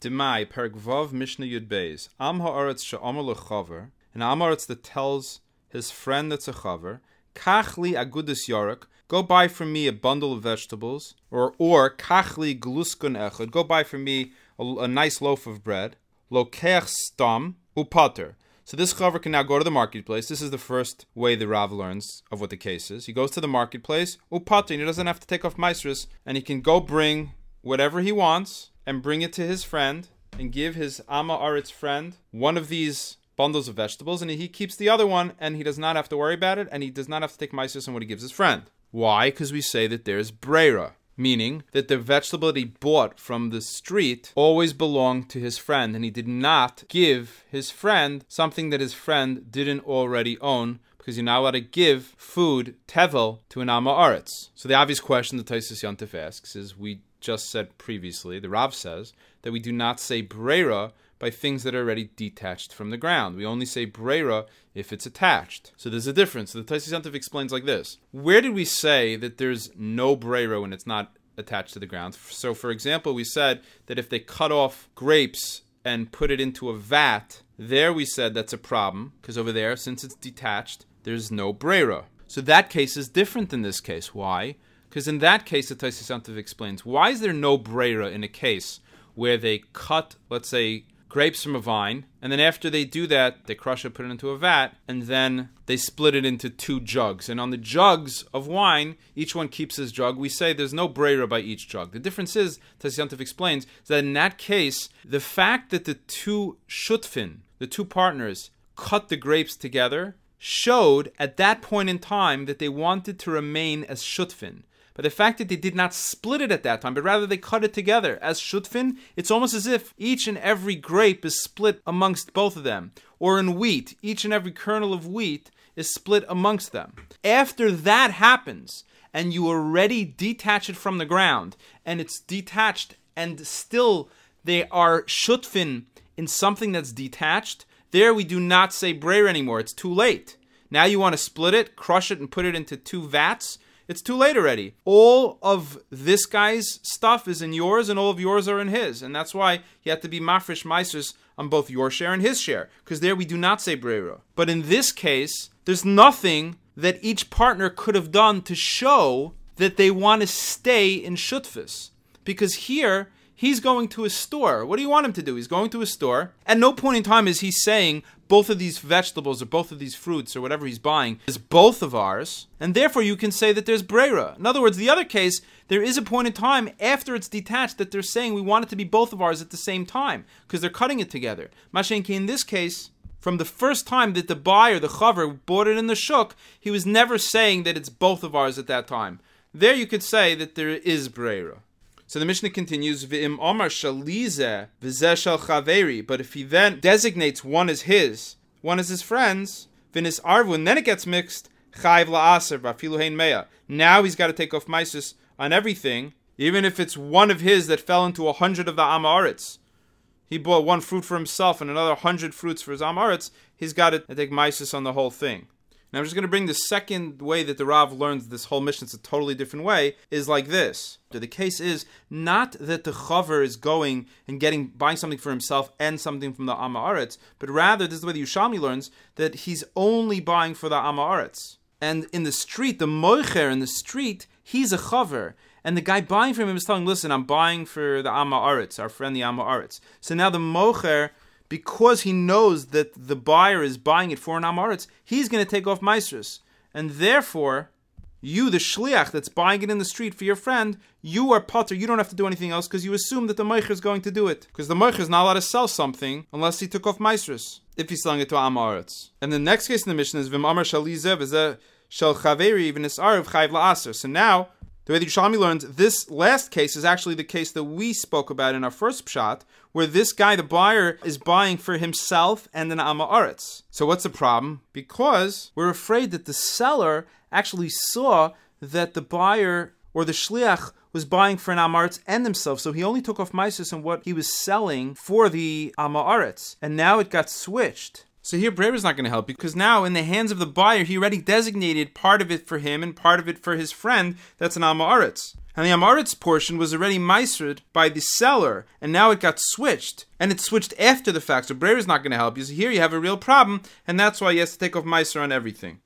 Demai, Perek Vav, Mishnah Yud Beis. Am ha'aretz she'amar lechaver, an am ha'aretz that tells his friend that's a chaver, Kachli agudis yarek, go buy for me a bundle of vegetables, or Kachli gluskun echad, go buy for me a nice loaf of bread, Lokech stam upater. So this chaver can now go to the marketplace. This is the first way the Rav learns of what the case is. He goes to the marketplace, upater, and he doesn't have to take off maasros, and he can go bring whatever he wants and bring it to his friend and give his Amma Aretz friend one of these bundles of vegetables, and he keeps the other one, and he does not have to worry about it, and he does not have to take maasros on what he gives his friend. Why? Because we say that there's breira, meaning that the vegetable that he bought from the street always belonged to his friend, and he did not give his friend something that his friend didn't already own, because you're not allowed to give food, tevel, to an Amma Aretz. So the obvious question that Tosfos Yontif asks is, we just said previously, the Rav says, that we do not say breira by things that are already detached from the ground. We only say breira if it's attached. So there's a difference. So the Tosfos Yontif explains like this. Where did we say that there's no breira when it's not attached to the ground? So for example, we said that if they cut off grapes and put it into a vat, there we said that's a problem, because over there, since it's detached, there's no breira. So that case is different than this case. Why? Because in that case, the Tosfos Yontif explains, why is there no breira in a case where they cut, let's say, grapes from a vine, and then after they do that, they crush it, put it into a vat, and then they split it into 2 jugs. And on the jugs of wine, each one keeps his jug. We say there's no breira by each jug. The difference is, Tosfos Yontif explains, that in that case, the fact that the 2 shutfin, the 2 partners, cut the grapes together, showed at that point in time that they wanted to remain as shutfin. But the fact that they did not split it at that time, but rather they cut it together as shutfin, it's almost as if each and every grape is split amongst both of them. Or in wheat, each and every kernel of wheat is split amongst them. After that happens, and you already detach it from the ground, and it's detached, and still they are shutfin in something that's detached, there we do not say breira anymore. It's too late. Now you want to split it, crush it, and put it into 2 vats. It's too late already. All of this guy's stuff is in yours, and all of yours are in his. And that's why you have to be mafresh maasros on both your share and his share, because there we do not say breira. But in this case, there's nothing that each partner could have done to show that they want to stay in shutfus. Because here, he's going to a store. What do you want him to do? He's going to a store. At no point in time is he saying, both of these vegetables or both of these fruits or whatever he's buying is both of ours, and therefore you can say that there's breira. In other words, the other case, there is a point in time after it's detached that they're saying we want it to be both of ours at the same time, because they're cutting it together. Mashenki, in this case, from the first time that the buyer, the chaver, bought it in the shuk, he was never saying that it's both of ours at that time. There you could say that there is breira. So the Mishnah continues, V'im omar shalize v'zeh shel chaveri, but if he then designates one as his friend's, v'nis arvu, and then it gets mixed, chayv la'aser v'afilu hein mea. Now he's got to take off maasros on everything, even if it's one of his that fell into 100 of the Am Haaretz. He bought 1 fruit for himself and another 100 fruits for his Am Haaretz, he's got to take maasros on the whole thing. Now I'm just going to bring the second way that the Rav learns this whole Mishnah. It's a totally different way, is like this. The case is not that the chaver is going and buying something for himself and something from the Am Haaretz, but rather, this is the way the Yerushalmi learns, that he's only buying for the Am Haaretz. And in the street, the moicher in the street, he's a chaver. And the guy buying from him is telling, listen, I'm buying for the Am Haaretz, our friend the Am Haaretz. So now the moicher, because he knows that the buyer is buying it for an Am Haaretz, he's going to take off maasros. And therefore, you, the shliach that's buying it in the street for your friend, you are potter. You don't have to do anything else because you assume that the moicher is going to do it. Because the moicher is not allowed to sell something unless he took off maasros, if he's selling it to Am Haaretz. And the next case in the Mishnah is V'im amar shalize v'zeh shel chaveri v'nis arav chayv la'aser. So now, the way the Yerushalmi learns, this last case is actually the case that we spoke about in our first pshat, where this guy, the buyer, is buying for himself and an Am Haaretz. So what's the problem? Because we're afraid that the seller actually saw that the buyer or the shliach was buying for an Am Haaretz and himself, so he only took off maasros on what he was selling for the Am Haaretz. And now it got switched. So here Breira is not going to help, because now in the hands of the buyer, he already designated part of it for him and part of it for his friend that's an Amaretz. And the Amaretz portion was already meisered by the seller, and now it got switched. And it switched after the fact, so Breira is not going to help you. So here you have a real problem, and that's why he has to take off meiser on everything.